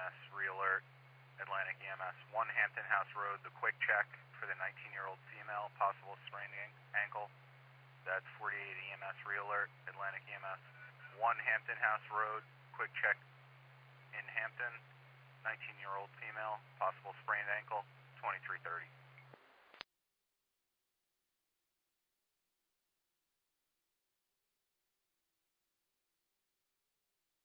EMS, re-alert, Atlantic EMS. 1 Hampton House Road, the quick check for the 19-year-old female, possible sprained ankle. That's 48 EMS, re-alert, Atlantic EMS. 1 Hampton House Road, quick check in Hampton, 19-year-old female, possible sprained ankle, 2330.